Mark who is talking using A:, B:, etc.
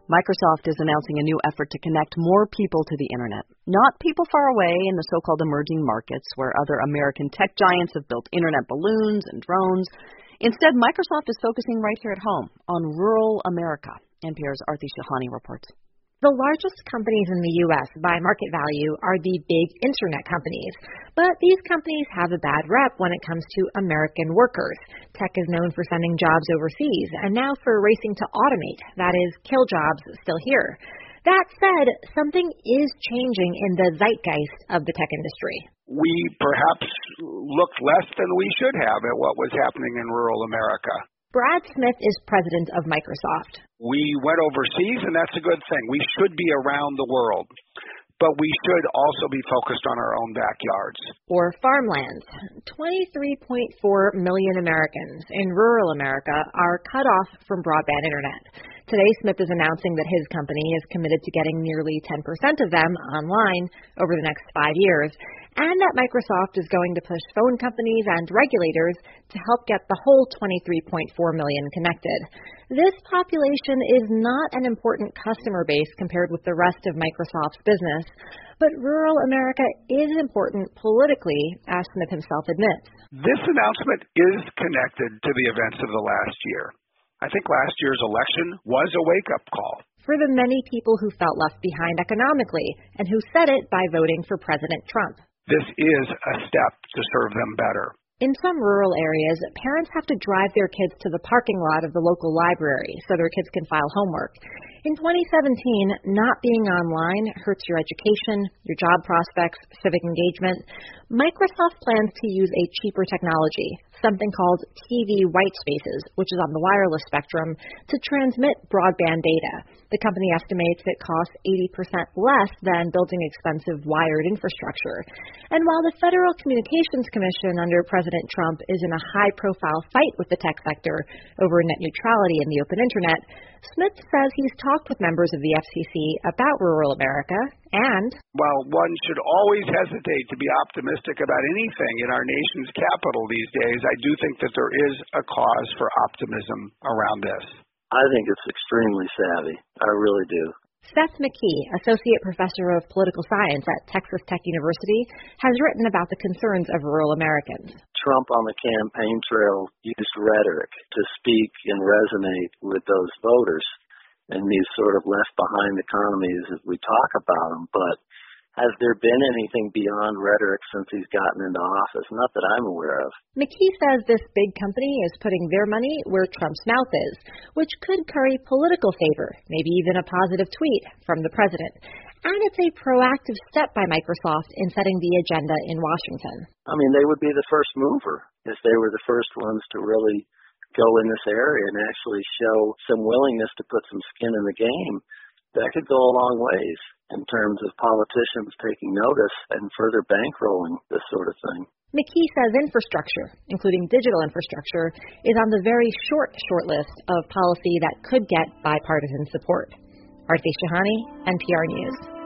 A: Microsoft is announcing a new effort to connect more people to the internet. Not people far away in the so-called emerging markets where other American tech giants have built internet balloons and drones. Instead, Microsoft is focusing right here at home on rural America. NPR's Aarti Shahani reports.
B: The largest companies in the U.S. by market value are the big internet companies. But these companies have a bad rep when it comes to American workers. Tech is known for sending jobs overseas, and now for racing to automate, that is, kill jobs still here. That said, something is changing in the zeitgeist of the tech industry.
C: We perhaps looked less than we should have at what was happening in rural America.
B: Brad Smith is president of Microsoft.
C: We went overseas, and that's a good thing. We should be around the world, but we should also be focused on our own backyards.
B: Or farmlands. 23.4 million Americans in rural America are cut off from broadband internet. Today, Smith is announcing that his company is committed to getting nearly 10% of them online over the next 5 years, and that Microsoft is going to push phone companies and regulators to help get the whole 23.4 million connected. This population is not an important customer base compared with the rest of Microsoft's business, but rural America is important politically, as Smith himself admits.
C: This announcement is connected to the events of the last year. I think last year's election was a wake-up call.
B: For the many people who felt left behind economically and who said it by voting for President Trump.
C: This is a step to serve them better.
B: In some rural areas, parents have to drive their kids to the parking lot of the local library so their kids can file homework. In 2017, not being online hurts your education, your job prospects, civic engagement. Microsoft plans to use a cheaper technology, something called TV white spaces, which is on the wireless spectrum, to transmit broadband data. The company estimates it costs 80% less than building expensive wired infrastructure. And while the Federal Communications Commission under President Trump is in a high-profile fight with the tech sector over net neutrality in the open internet, Smith says he's talked with members of the FCC about rural America and,
C: while one should always hesitate to be optimistic about anything in our nation's capital these days, I do think that there is a cause for optimism around this.
D: I think it's extremely savvy. I really do.
B: Seth McKee, Associate Professor of Political Science at Texas Tech University, has written about the concerns of rural Americans.
D: Trump on the campaign trail used rhetoric to speak and resonate with those voters in these sort of left-behind economies as we talk about them. But has there been anything beyond rhetoric since he's gotten into office? Not that I'm aware of.
B: McKee says this big company is putting their money where Trump's mouth is, which could curry political favor, maybe even a positive tweet from the president. And it's a proactive step by Microsoft in setting the agenda in Washington.
D: I mean, they would be the first mover if they were the first ones to really go in this area and actually show some willingness to put some skin in the game. That could go a long ways in terms of politicians taking notice and further bankrolling this sort of thing.
B: McKee says infrastructure, including digital infrastructure, is on the very short list of policy that could get bipartisan support. Aarti Shahani, NPR News.